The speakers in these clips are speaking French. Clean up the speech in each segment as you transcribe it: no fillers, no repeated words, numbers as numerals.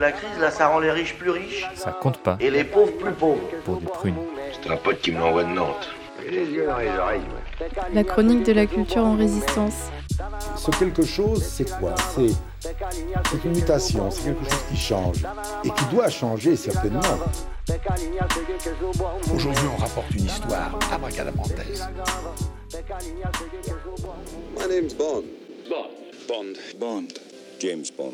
La crise, là, ça rend les riches plus riches Ça compte pas et les pauvres plus pauvres. pour des prunes. C'est un pote qui me l'envoie de Nantes. J'ai les yeux dans les oreilles, moi. La chronique de la culture en résistance. Ce quelque chose, c'est quoi ? C'est une mutation, c'est quelque chose qui change. Et qui doit changer, certainement. Aujourd'hui, on rapporte une histoire abracadabrantaise. My name's Bond. Bond. James Bond.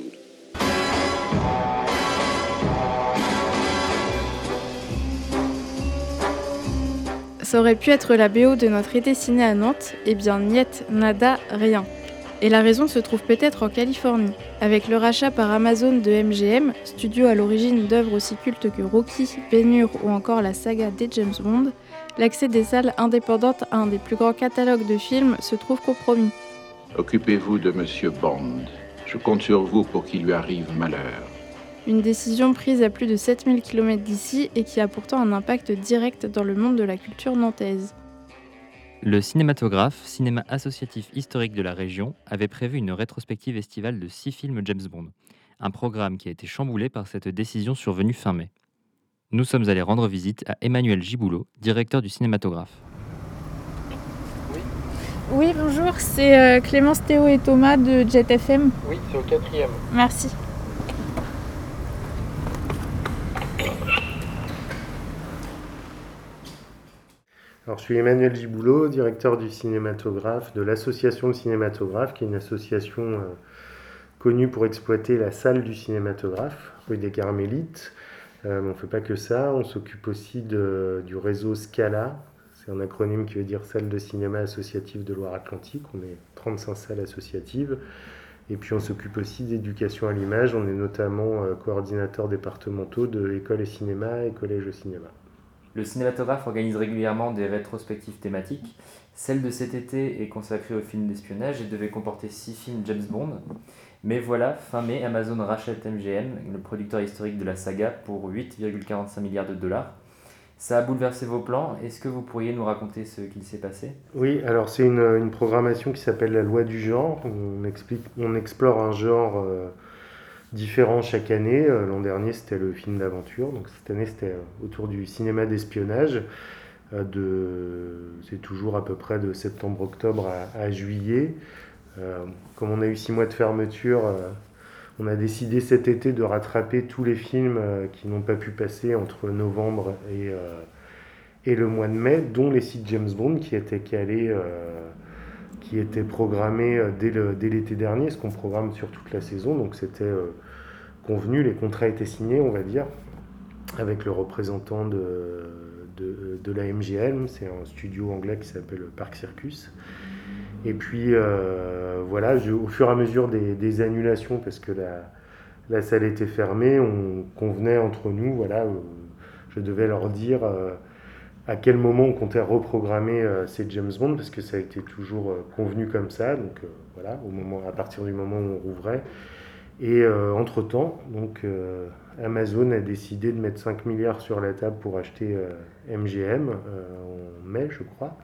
Ça aurait pu être la BO de notre été ciné à Nantes, eh bien niet, nada, rien. Et la raison se trouve peut-être en Californie. Avec le rachat par Amazon de MGM, studio à l'origine d'œuvres aussi cultes que Rocky, Ben-Hur ou encore la saga des James Bond, l'accès des salles indépendantes à un des plus grands catalogues de films se trouve compromis. Occupez-vous de Monsieur Bond. Je compte sur vous pour qu'il lui arrive malheur. Une décision prise à plus de 7000 km d'ici et qui a pourtant un impact direct dans le monde de la culture nantaise. Le cinématographe, cinéma associatif historique de la région, avait prévu une rétrospective estivale de 6 films James Bond. Un programme qui a été chamboulé par cette décision survenue fin mai. Nous sommes allés rendre visite à Emmanuel Giboulot, directeur du cinématographe. Oui, bonjour, c'est Clémence, Théo et Thomas de Jet FM. Oui, c'est au 4e. Merci. Alors, je suis Emmanuel Giboulot, directeur du cinématographe, de l'association de cinématographe, qui est une association connue pour exploiter la salle du cinématographe, rue des Carmélites. On ne fait pas que ça, on s'occupe aussi du réseau Scala. C'est un acronyme qui veut dire Salle de cinéma associative de Loire-Atlantique. On est 35 salles associatives. Et puis on s'occupe aussi d'éducation à l'image. On est notamment coordinateurs départementaux de écoles et cinéma et collèges au cinéma. Le cinématographe organise régulièrement des rétrospectives thématiques. Celle de cet été est consacrée aux films d'espionnage et devait comporter 6 films James Bond. Mais voilà, fin mai, Amazon rachète MGM, le producteur historique de la saga, pour 8,45 milliards de dollars. Ça a bouleversé vos plans. Est-ce que vous pourriez nous raconter ce qu'il s'est passé ? Oui, alors c'est une programmation qui s'appelle la loi du genre. On explore un genre différent chaque année. L'an dernier, c'était le film d'aventure. Donc cette année, c'était autour du cinéma d'espionnage. C'est toujours à peu près de septembre-octobre à juillet. Comme on a eu 6 mois de fermeture, on a décidé cet été de rattraper tous les films qui n'ont pas pu passer entre novembre et le mois de mai, dont les 6 James Bond qui étaient calés, qui étaient programmés dès l'été dernier, ce qu'on programme sur toute la saison. Donc c'était convenu, les contrats étaient signés, on va dire, avec le représentant de la MGM. C'est un studio anglais qui s'appelle Park Circus. Et puis voilà, au fur et à mesure des annulations, parce que la salle était fermée, on convenait entre nous, voilà, je devais leur dire à quel moment on comptait reprogrammer ces James Bond, parce que ça a été toujours convenu comme ça, donc voilà, à partir du moment où on rouvrait. Et entre-temps, donc, Amazon a décidé de mettre 5 milliards sur la table pour acheter MGM en mai, je crois.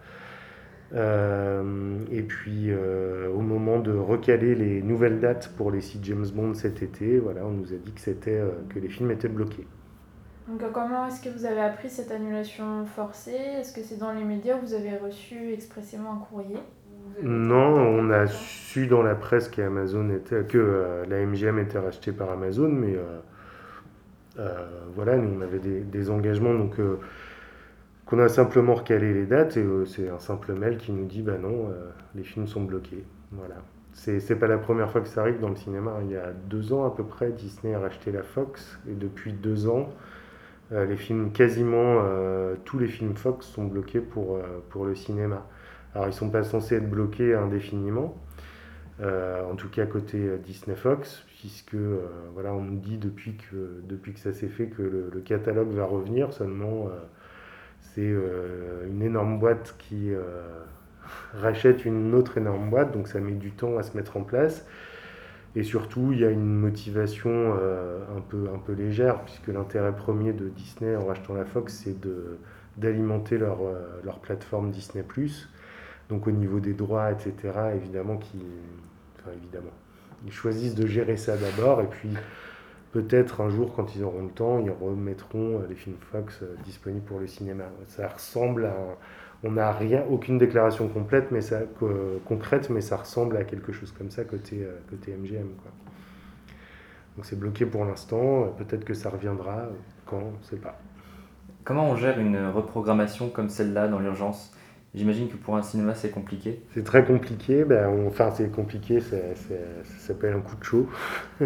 Et puis au moment de recaler les nouvelles dates pour les 6 James Bond cet été, voilà, on nous a dit que les films étaient bloqués. Donc comment est-ce que vous avez appris cette annulation forcée ? Est-ce que c'est dans les médias où vous avez reçu expressément un courrier ? Non, on a su dans la presse que la MGM était rachetée par Amazon, mais voilà, nous on avait des engagements, donc qu'on a simplement recalé les dates, et c'est un simple mail qui nous dit bah non, les films sont bloqués. Voilà. C'est pas la première fois que ça arrive dans le cinéma. Il y a 2 ans à peu près, Disney a racheté la Fox, et depuis 2 ans, quasiment tous les films Fox sont bloqués pour le cinéma. Alors ils ne sont pas censés être bloqués indéfiniment, en tout cas côté Disney Fox, puisque voilà, on nous dit depuis que ça s'est fait que le catalogue va revenir, seulement c'est une énorme boîte qui rachète une autre énorme boîte, donc ça met du temps à se mettre en place. Et surtout, il y a une motivation un peu légère, puisque l'intérêt premier de Disney en rachetant la Fox, c'est d'alimenter leur plateforme Disney+. Donc au niveau des droits, etc., évidemment, ils choisissent de gérer ça d'abord, et puis peut-être un jour, quand ils auront le temps, ils remettront les films Fox disponibles pour le cinéma. Ça ressemble à... On n'a aucune déclaration concrète, mais ça ressemble à quelque chose comme ça côté MGM, quoi. Donc c'est bloqué pour l'instant, peut-être que ça reviendra, quand, on ne sait pas. Comment on gère une reprogrammation comme celle-là dans l'urgence ? J'imagine que pour un cinéma c'est compliqué. C'est très compliqué, c'est compliqué, ça s'appelle un coup de chaud.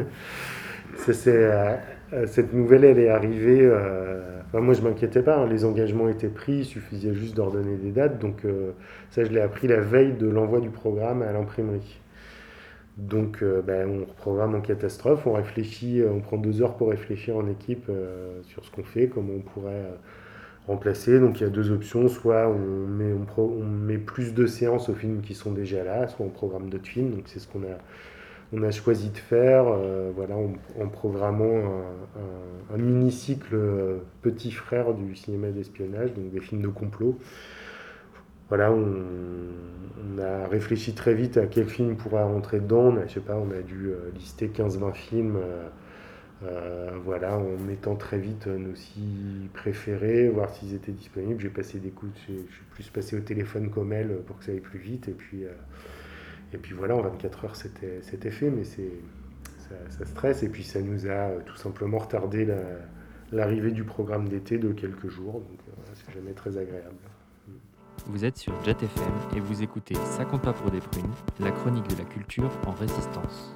Cette nouvelle, elle est arrivée, moi je m'inquiétais pas, les engagements étaient pris, il suffisait juste d'ordonner des dates, donc ça je l'ai appris la veille de l'envoi du programme à l'imprimerie. Donc on reprogramme en catastrophe, on réfléchit, on prend 2 heures pour réfléchir en équipe sur ce qu'on fait, comment on pourrait remplacer. Donc il y a 2 options, soit on met plus de séances aux films qui sont déjà là, soit on programme d'autres films, donc c'est ce qu'on a choisi de faire, en programmant un mini-cycle petit frère du cinéma d'espionnage, donc des films de complot. Voilà, on a réfléchi très vite à quel film pourrait rentrer dedans. On a dû lister 15-20 films, en mettant très vite nos 6 préférés, voir s'ils étaient disponibles. J'ai passé des coups, je suis plus passé au téléphone comme elle pour que ça aille plus vite. Et puis voilà, en 24 heures, c'était fait, mais ça stresse. Et puis ça nous a tout simplement retardé l'arrivée du programme d'été de quelques jours. Donc c'est jamais très agréable. Vous êtes sur Jet FM et vous écoutez Ça compte pas pour des prunes, la chronique de la culture en résistance.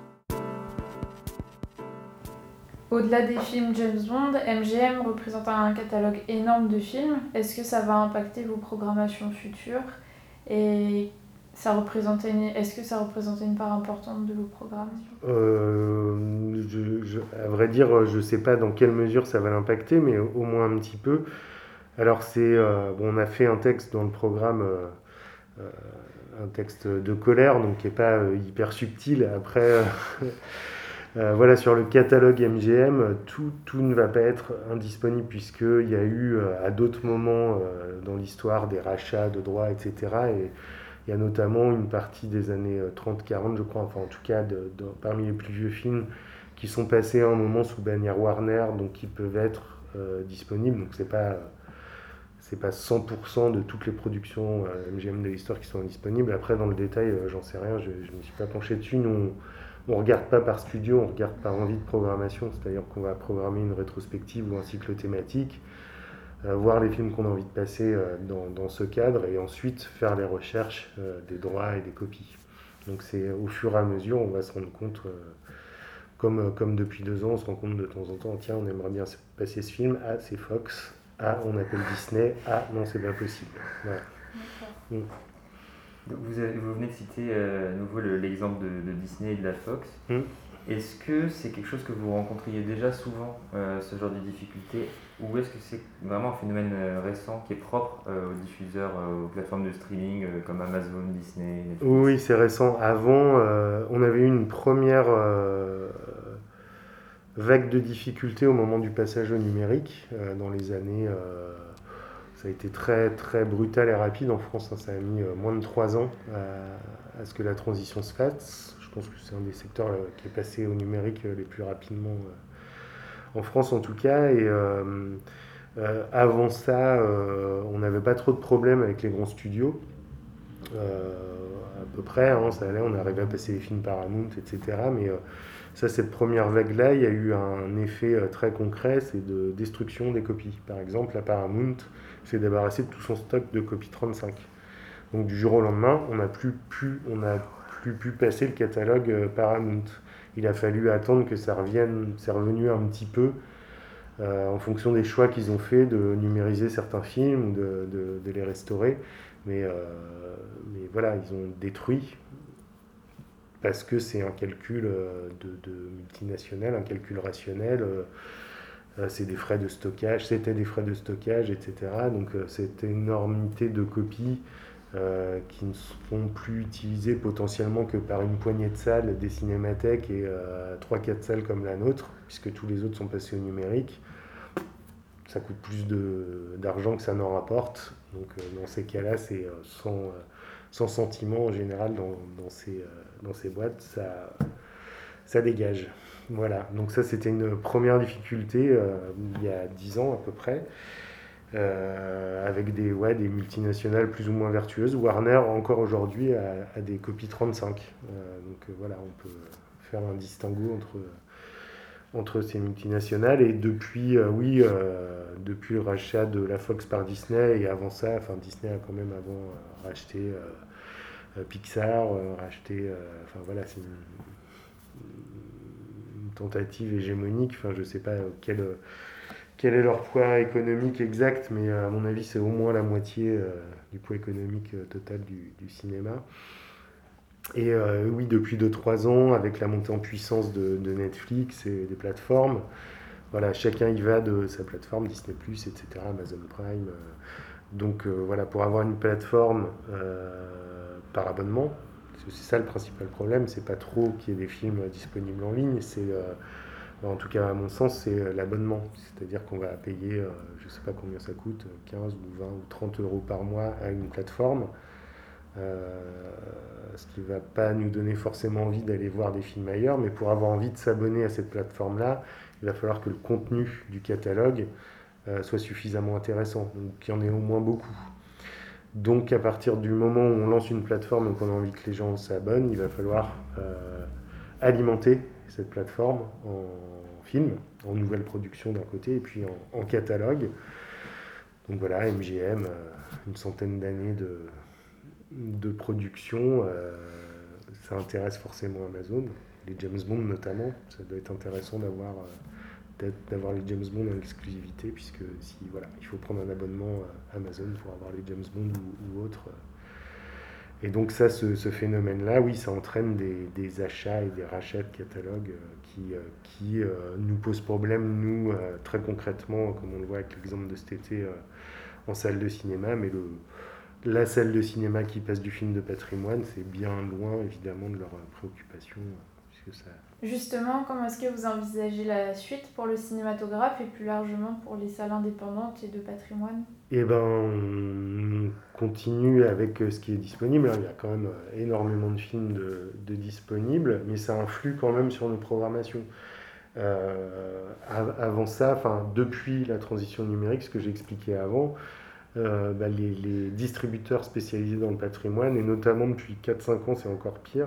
Au-delà des films James Bond, MGM représente un catalogue énorme de films. Est-ce que ça va impacter vos programmations futures ? Et est-ce que ça représentait une part importante de vos programmations ? À vrai dire, je ne sais pas dans quelle mesure ça va l'impacter, mais au moins un petit peu. Alors on a fait un texte dans le programme, un texte de colère, donc qui n'est pas hyper subtil. Après, sur le catalogue MGM, tout ne va pas être indisponible, puisqu'il y a eu à d'autres moments dans l'histoire des rachats de droits, etc. Et il y a notamment une partie des années 30-40, je crois, enfin en tout cas parmi les plus vieux films, qui sont passés à un moment sous bannière Warner, donc qui peuvent être disponibles. Donc c'est pas 100% de toutes les productions MGM de l'histoire qui sont disponibles. Après, dans le détail, j'en sais rien, je ne me suis pas penché dessus. Nous, on ne regarde pas par studio, on regarde par envie de programmation, c'est-à-dire qu'on va programmer une rétrospective ou un cycle thématique, voir les films qu'on a envie de passer dans ce cadre, et ensuite faire les recherches des droits et des copies. Donc c'est au fur et à mesure, on va se rendre compte, comme depuis 2 ans, on se rend compte de temps en temps, tiens, on aimerait bien passer ce film, c'est Fox. On appelle Disney. Non, c'est pas possible. Voilà. Vous venez de citer à nouveau l'exemple de Disney et de la Fox. Est-ce que c'est quelque chose que vous rencontriez déjà souvent, ce genre de difficultés, ou est-ce que c'est vraiment un phénomène récent qui est propre aux diffuseurs, aux plateformes de streaming comme Amazon, Disney, Netflix ? Oui, c'est récent. Avant, on avait eu une première vague de difficultés au moment du passage au numérique, dans les années... ça a été très, très brutal et rapide en France, ça a mis moins de 3 ans à ce que la transition se fasse. Je pense que c'est un des secteurs qui est passé au numérique les plus rapidement en France en tout cas. Et avant ça, on n'avait pas trop de problèmes avec les grands studios. À peu près, ça allait, on arrivait à passer les films Paramount, etc. Mais cette première vague-là, il y a eu un effet très concret, c'est de destruction des copies. Par exemple, la Paramount s'est débarrassée de tout son stock de copies 35. Donc du jour au lendemain, on n'a plus pu passer le catalogue Paramount. Il a fallu attendre que ça revienne, c'est revenu un petit peu en fonction des choix qu'ils ont fait de numériser certains films ou de les restaurer. Mais voilà, ils ont détruit parce que c'est un calcul de multinational, un calcul rationnel. C'était des frais de stockage, etc. Donc cette énormité de copies qui ne seront plus utilisées potentiellement que par une poignée de salles, des cinémathèques et 3-4 salles comme la nôtre, puisque tous les autres sont passés au numérique. Ça coûte plus d'argent que ça n'en rapporte. Donc dans ces cas-là, c'est sans sentiment en général dans ces boîtes. ça dégage. Voilà, donc ça c'était une première difficulté il y a 10 ans à peu près, avec des multinationales plus ou moins vertueuses. Warner encore aujourd'hui a des copies 35, voilà, on peut faire un distinguo entre ces multinationales, et depuis depuis le rachat de la Fox par Disney, et avant ça, Disney a quand même avant racheté Pixar, voilà, c'est une tentative hégémonique. Je ne sais pas quel est leur poids économique exact, mais à mon avis c'est au moins la moitié du poids économique total du cinéma. Et oui, depuis 2-3 ans, avec la montée en puissance de Netflix et des plateformes, voilà, chacun y va de sa plateforme, Disney+, etc., Amazon Prime. Donc voilà, pour avoir une plateforme par abonnement, c'est ça le principal problème, c'est pas trop qu'il y ait des films disponibles en ligne, c'est, en tout cas à mon sens, c'est l'abonnement. C'est-à-dire qu'on va payer, je sais pas combien ça coûte, 15 ou 20 ou 30 euros par mois à une plateforme. Ce qui ne va pas nous donner forcément envie d'aller voir des films ailleurs, mais pour avoir envie de s'abonner à cette plateforme-là, il va falloir que le contenu du catalogue soit suffisamment intéressant, donc qu'il y en ait au moins beaucoup. Donc à partir du moment où on lance une plateforme et qu'on a envie que les gens s'abonnent, il va falloir alimenter cette plateforme en films, en nouvelles productions d'un côté, et puis en catalogue. Donc voilà, MGM, une centaine d'années de production, ça intéresse forcément Amazon, les James Bond notamment. Ça doit être intéressant d'avoir les James Bond en exclusivité, puisque il faut prendre un abonnement Amazon pour avoir les James Bond ou autres. Et donc ça, ce phénomène-là, oui, ça entraîne des achats et des rachats de catalogues qui nous posent problème, nous, très concrètement, comme on le voit avec l'exemple de cet été en salle de cinéma, mais la salle de cinéma qui passe du film de patrimoine, c'est bien loin, évidemment, de leurs préoccupations. Puisque ça... Justement, comment est-ce que vous envisagez la suite pour le cinématographe et plus largement pour les salles indépendantes et de patrimoine ? Eh ben, on continue avec ce qui est disponible. Il y a quand même énormément de films de disponibles, mais ça influe quand même sur nos programmations. Avant ça, depuis la transition numérique, ce que j'ai expliqué avant, les distributeurs spécialisés dans le patrimoine, et notamment depuis 4-5 ans, c'est encore pire,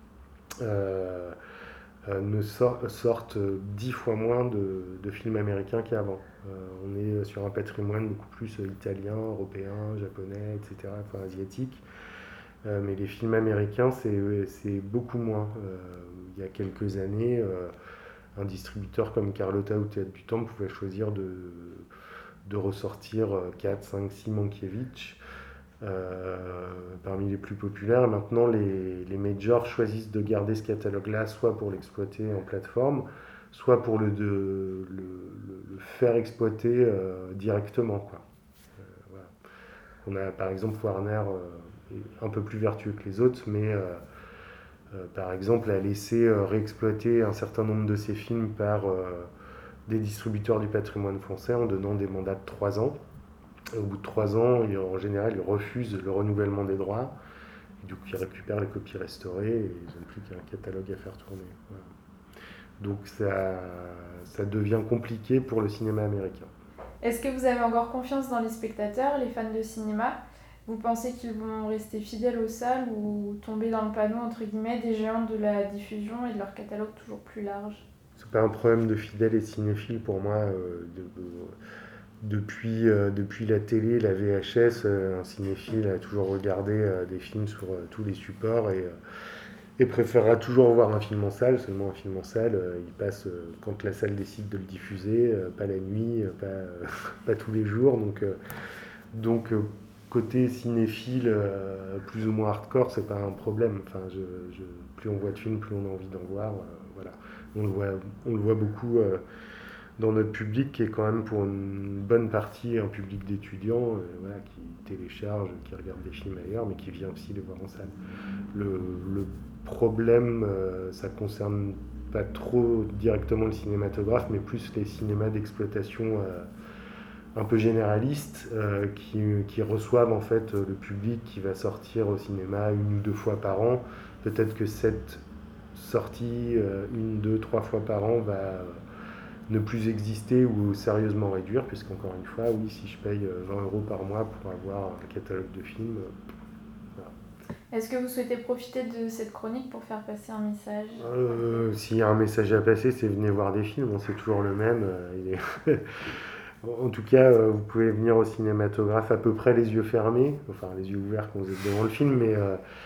sortent 10 fois moins de films américains qu'avant. On est sur un patrimoine beaucoup plus italien, européen, japonais, etc., asiatique. Mais les films américains, c'est beaucoup moins. Il y a quelques années, un distributeur comme Carlotta ou Théâtre du Temple pouvait choisir de ressortir 4, 5, 6 Mankiewicz parmi les plus populaires. Maintenant, les majors choisissent de garder ce catalogue-là, soit pour l'exploiter en plateforme, soit pour le faire exploiter directement, quoi. Voilà. On a par exemple Warner, un peu plus vertueux que les autres, mais par exemple a laissé réexploiter un certain nombre de ses films par des distributeurs du patrimoine français en donnant des mandats de 3 ans. Au bout de 3 ans, en général, ils refusent le renouvellement des droits. Et du coup, ils récupèrent les copies restaurées et ils n'ont plus qu'un catalogue à faire tourner. Voilà. Donc ça devient compliqué pour le cinéma américain. Est-ce que vous avez encore confiance dans les spectateurs, les fans de cinéma ? Vous pensez qu'ils vont rester fidèles aux salles ou tomber dans le panneau, entre guillemets, des géants de la diffusion et de leur catalogue toujours plus large ? C'est pas un problème de fidèles et de cinéphiles pour moi. Depuis la télé, la VHS, un cinéphile a toujours regardé des films sur tous les supports et préférera toujours voir un film en salle. Seulement un film en salle, il passe quand la salle décide de le diffuser, pas la nuit, pas tous les jours. Donc côté cinéphile, plus ou moins hardcore, c'est pas un problème. Plus on voit de films, plus on a envie d'en voir. Voilà. On le voit beaucoup dans notre public, qui est quand même pour une bonne partie un public d'étudiants, qui téléchargent, qui regardent des films ailleurs, mais qui vient aussi les voir en salle. Le problème, ça concerne pas trop directement le cinématographe, mais plus les cinémas d'exploitation un peu généralistes, qui reçoivent en fait le public qui va sortir au cinéma 1 ou 2 fois par an. Peut-être que cette sortie 1, 2, 3 fois par an va ne plus exister ou sérieusement réduire, puisqu'encore une fois, oui, si je paye 20 € par mois pour avoir un catalogue de films... Voilà. Est-ce que vous souhaitez profiter de cette chronique pour faire passer un message ? S'il y a un message à passer, c'est venez voir des films, c'est toujours le même. En tout cas, vous pouvez venir au cinématographe à peu près les yeux fermés, enfin les yeux ouverts quand vous êtes devant le film, mais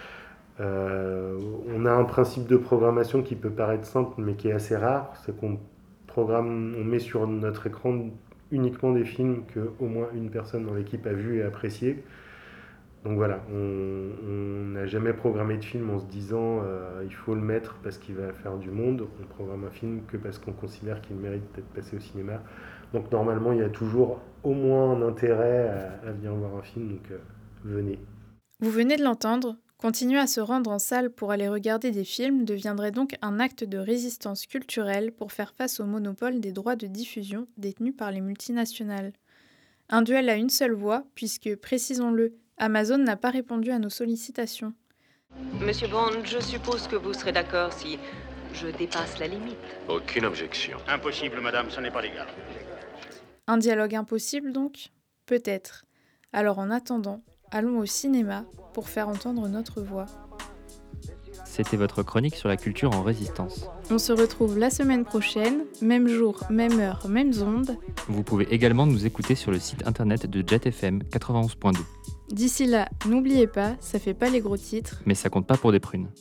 on a un principe de programmation qui peut paraître simple, mais qui est assez rare, c'est qu'on met sur notre écran uniquement des films qu'au moins une personne dans l'équipe a vu et apprécié. Donc voilà, on n'a jamais programmé de film en se disant il faut le mettre parce qu'il va faire du monde. On programme un film que parce qu'on considère qu'il mérite d'être passé au cinéma. Donc normalement, il y a toujours au moins un intérêt à venir voir un film, donc venez. Vous venez de l'entendre, continuer à se rendre en salle pour aller regarder des films deviendrait donc un acte de résistance culturelle pour faire face au monopole des droits de diffusion détenus par les multinationales. Un duel à une seule voix, puisque, précisons-le, Amazon n'a pas répondu à nos sollicitations. Monsieur Bond, je suppose que vous serez d'accord si je dépasse la limite. Aucune objection. Impossible, madame, ce n'est pas légal. Un dialogue impossible, donc ? Peut-être. Alors en attendant, allons au cinéma pour faire entendre notre voix. C'était votre chronique sur la culture en résistance. On se retrouve la semaine prochaine, même jour, même heure, mêmes ondes. Vous pouvez également nous écouter sur le site internet de Jet FM 91.2. D'ici là, n'oubliez pas, ça fait pas les gros titres. Mais ça compte pas pour des prunes.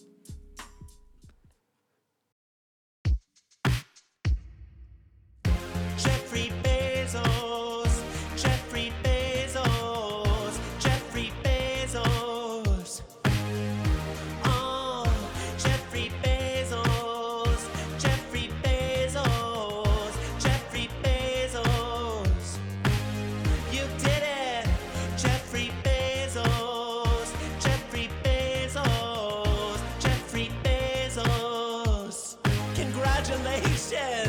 Congratulations!